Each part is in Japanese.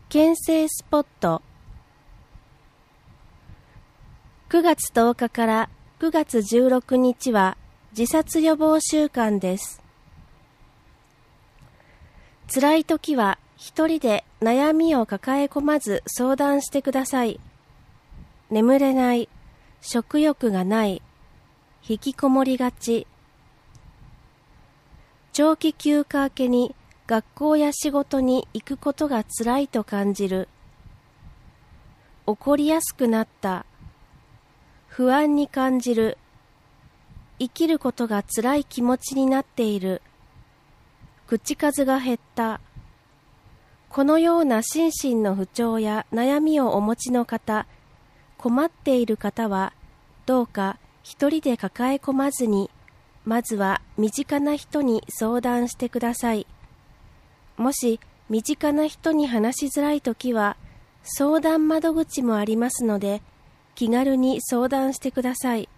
県政スポット。9月10日から9月16日は自殺予防週間です。辛い時は一人で悩みを抱え込まず相談してください。眠れない、食欲がない、引きこもりがち、長期休暇明けに学校や仕事に行くことが辛いと感じる、怒りやすくなった、不安に感じる、生きることが辛い気持ちになっている、口数が減った。このような心身の不調や悩みをお持ちの方、困っている方は、どうか一人で抱え込まずに、まずは身近な人に相談してください。もし身近な人に話しづらいときは、相談窓口もありますので、気軽に相談してください。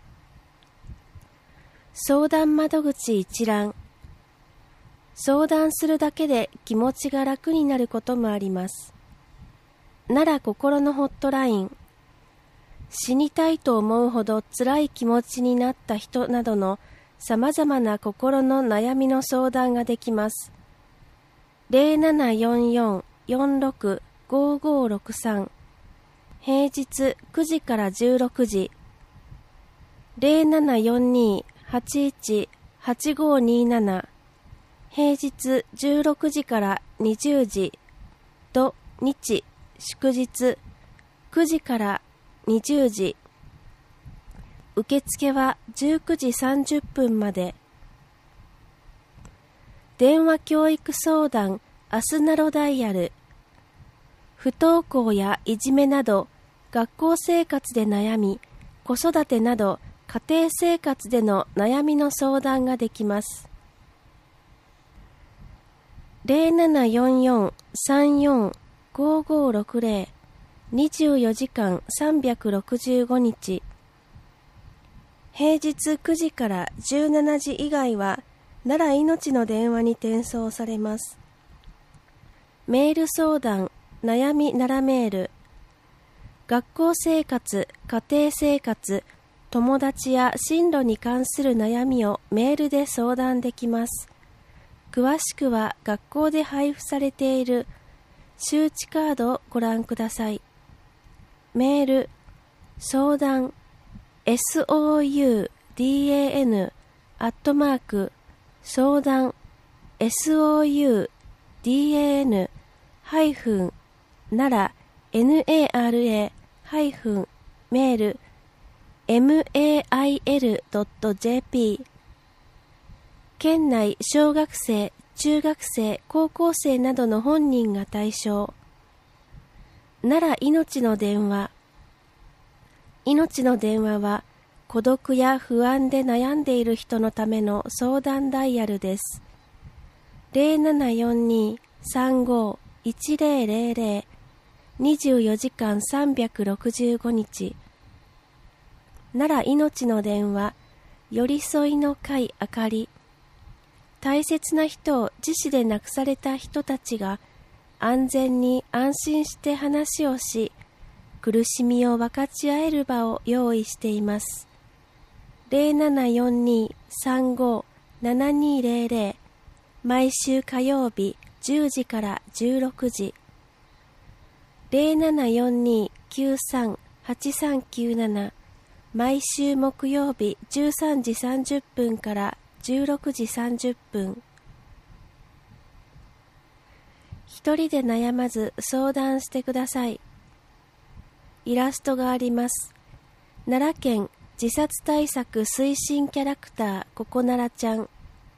相談窓口一覧。相談するだけで気持ちが楽になることもあります。奈良心のホットライン。死にたいと思うほど辛い気持ちになった人などの様々な心の悩みの相談ができます。0744-465563 平日9時から16時 0742-81-8527 平日16時から20時土日祝日9時から20時受付は19時30分まで。電話教育相談アスナロダイヤル。不登校やいじめなど学校生活で悩み、子育てなど家庭生活での悩みの相談ができます。0744-34-5560 24時間365日。平日9時から17時以外は奈良いのちの電話に転送されます。メール相談、悩み奈良メール。学校生活、家庭生活、友達や進路に関する悩みをメールで相談できます。詳しくは学校で配布されている周知カードをご覧ください。メール、相談、soudan 相談 soudan 奈良 nara メール mail.jp 県内小学生、中学生、高校生などの本人が対象。奈良いのちの電話。いのちの電話は孤独や不安で悩んでいる人のための相談ダイヤルです。0742-35-1000 24時間365日。奈良いのちの電話、寄り添いの会あかり。大切な人を自死で亡くされた人たちが安全に安心して話をし、苦しみを分かち合える場を用意しています。0742-35-7200 毎週火曜日10時から16時 0742-93-8397 毎週木曜日13時30分から16時30分。一人で悩まず相談してください。イラストがあります。奈良県自殺対策推進キャラクターココナラちゃん。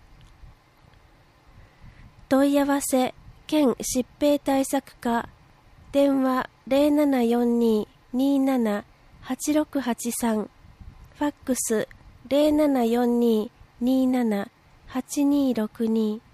問い合わせ県疾病対策課電話 0742-27-8683 ファックス 0742-27-8262